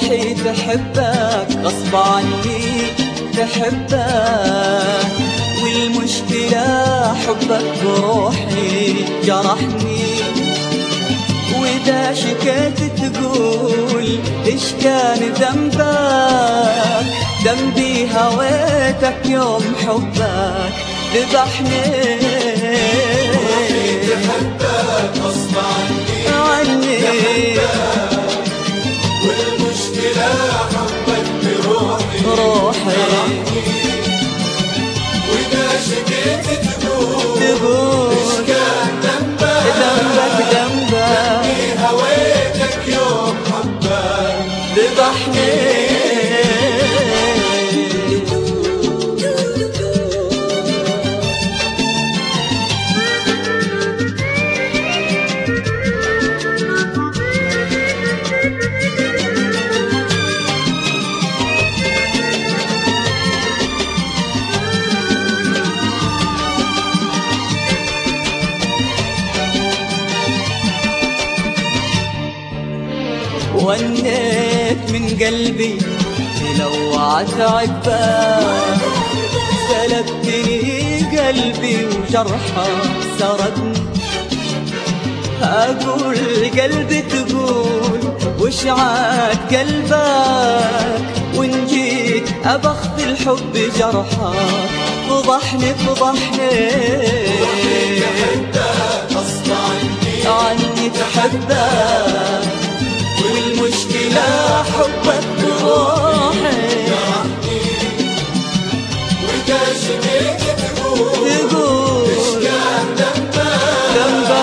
روحي تحبك غصب عني تحبك، والمشكلة حبك بروحي جرحني. وإذا شكيت تقول إيش كان ذنبك، ذنبي هويتك يوم حبك ذبحني. روحي تحبك غصب عني والمشكلة حبك بروحي وإذا شكيت تقول إيش كان ذنبك هويتك يوم حبك ذبحني. ونيت من قلبي تلوعت عباك، سلبتني قلبي وجرحك سردني. أقول قلبي تقول وش عاد قلبك، وإن جيت أبخذ الحب جرحك فضحني فضحني. غصب عني تحبك والمشكلة حبك بروحي. وإذا شكيت تقول إيش كان ذنبك،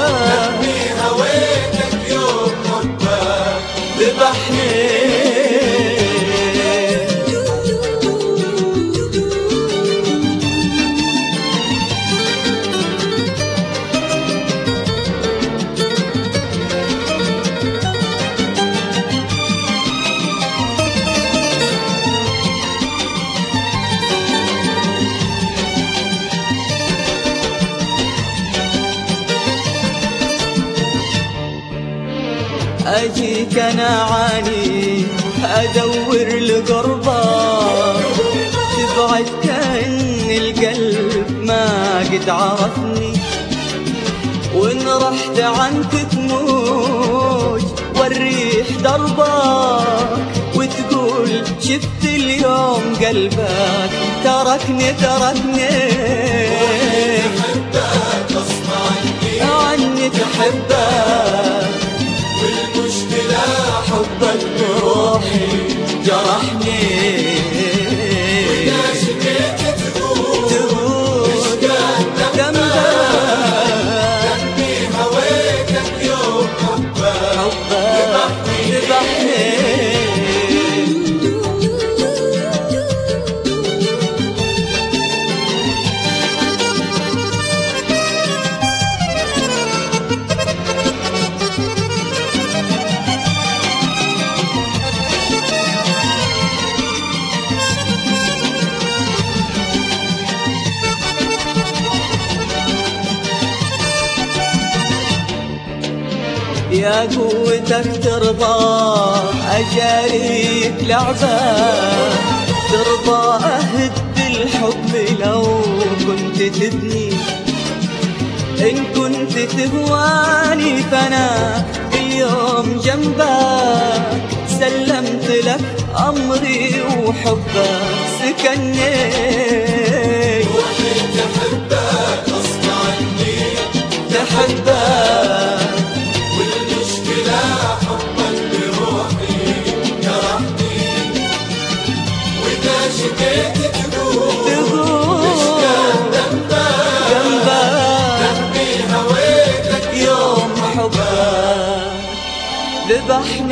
هويتك يوم حبك ذبحني. أجيك أنا عاني أدور لقربك، تبعد كأن القلب ما قد عرفني. وإن رحت عنك تموج والريح دربك، وتقول شفت اليوم قلبك تركني تركني. غصب عني تحبك والمشكلة حبك بروحي جرحني. وإذا شكيت تقول إيش كان ذنبي هويتك يوم حبك ذبحني. يا قوتك ترضى أجاريك لعبة، ترضى أهد الحب لو كنت تبني. إن كنت تهواني فأنا اليوم جنبك، سلمت لك أمري وحبك سكني. روحي تحبك غصب عني تحبك والمشكلة حبك بروحي جرحني. وإذا شكيت تقول إيش كان ذنبك، هويتك يوم حبك ذبحني.